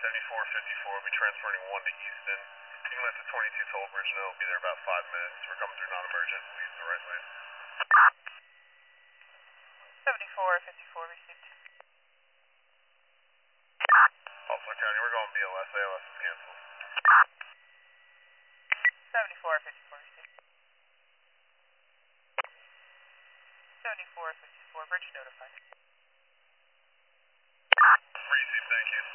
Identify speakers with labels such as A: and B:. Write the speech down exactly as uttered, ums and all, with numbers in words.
A: seventy-four fifty-four will be transporting one to Easton. You can let the twenty-two Toll Bridge know it'll be there about five minutes. We're coming through non-emergent. We'll use the right lane.
B: seventy-four fifty-four received.
A: Butler County, we're going B L S. A L S is canceled.
B: seventy-four fifty-four received. seventy-four fifty-four, bridge notified.
A: Receive, thank you.